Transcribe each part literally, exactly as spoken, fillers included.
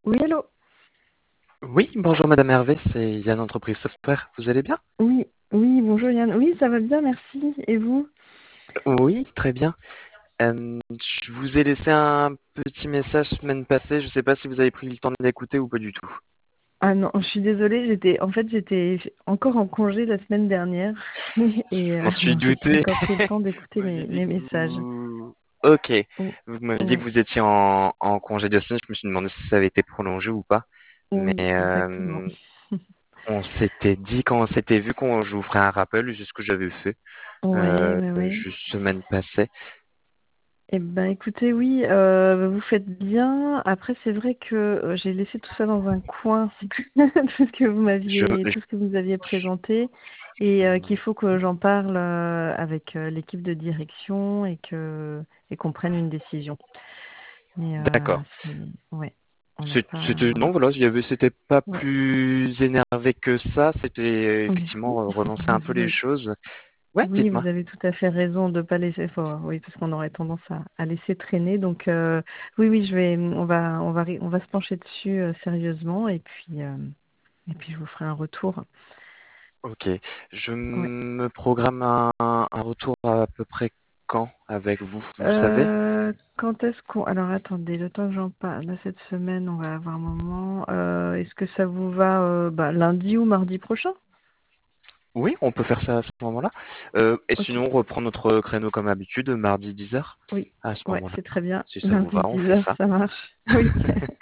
Oui, allô? Oui, bonjour Madame Hervé, c'est Yann Entreprise Software. Vous allez bien? Oui, oui, bonjour Yann. Oui, ça va bien, merci. Et vous? Oui, très bien. Euh, je vous ai laissé un petit message semaine passée. Je ne sais pas si vous avez pris le temps de l'écouter ou pas du tout. Ah non, je suis désolée, j'étais en fait j'étais encore en congé la semaine dernière et Je euh, m'en suis non, j'ai pas douté. encore pris le temps d'écouter Vous m'aviez mes, dit mes que messages. vous... Ok. Oh, Vous m'avez dit que ouais, vous étiez en, en congé de semaine. Je me suis demandé si ça avait été prolongé ou pas. Mais oui, exactement. euh, on s'était dit quand on s'était vu qu'on je vous ferai un rappel, c'est ce que j'avais fait Ouais, euh, ouais, ouais. juste semaine passée. Eh ben écoutez, oui, euh, vous faites bien. Après, c'est vrai que euh, j'ai laissé tout ça dans un coin, c'est que- tout ce que vous Je, m'aviez, tout ce que vous aviez présenté, et euh, qu'il faut que j'en parle euh, avec euh, l'équipe de direction et que et qu'on prenne une décision. Mais euh, d'accord. c'est, ouais, on n'a C'est- C'était pas, non voilà, il y avait c'était pas ouais, plus énervé que ça, c'était oui, effectivement euh, relancer un peu les oui. choses. Ouais, Oui, dites-moi. vous avez tout à fait raison de ne pas laisser fort. Oui, parce qu'on aurait tendance à, à laisser traîner. Donc, euh, oui, oui, je vais, on va, on va, ri- on va se pencher dessus euh, sérieusement et puis, euh, et puis je vous ferai un retour. Ok, je Ouais. me programme un, un retour à peu près quand avec vous, vous savez? Euh, quand est-ce qu'on... Alors, attendez, le temps que j'en parle, là, cette semaine, on va avoir un moment. Euh, est-ce que ça vous va euh, bah, lundi ou mardi prochain? Oui, on peut faire ça à ce moment-là. Euh, et Ok. sinon, on reprend notre créneau comme habitude, mardi dix heures. Oui. À ce Ouais, moment-là, c'est très bien. si ça vous Lundi va, on dix fait heures, ça. ça marche. Oui.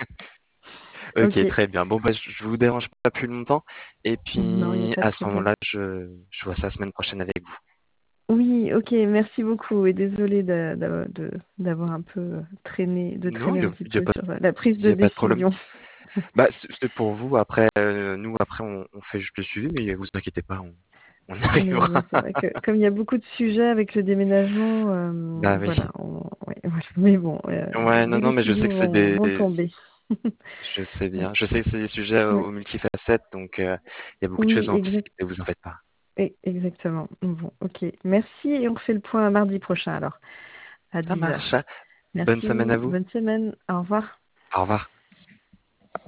Ok, Ok. très bien. Bon, bah, je je vous dérange pas plus longtemps. Et Non, il n'y a puis, pas de à ce problème. moment-là, je, je vois ça la semaine prochaine avec vous. Oui, ok, merci beaucoup et désolée d'a- d'a- de- d'avoir un peu traîné, de Non, traîner il un n'y a, petit y a peu pas sur la prise Il n'y de a pas de problème. décision. Bah, c'est c'est pour vous. Après, euh, nous, après, on, on fait juste le suivi, mais vous inquiétez pas, on, on y Mais, arrivera. mais c'est vrai que comme il y a beaucoup de sujets avec le déménagement, euh, Bah oui. voilà, on- ouais, voilà. Mais bon, euh, Ouais, non, les non, mais je sais décisions que c'est vont, des, vont tomber. je sais Ouais, bien. Je sais que c'est des sujets aux, ouais. aux multifacettes, donc euh, il y a beaucoup de Oui, choses à exact, anticiper. Vous en faites pas. e- exactement. Bon, ok. Merci et on fait le point mardi prochain alors, à Ça dix marche. heures. Bonne semaine à Merci, vous. bonne semaine, au revoir. Au revoir.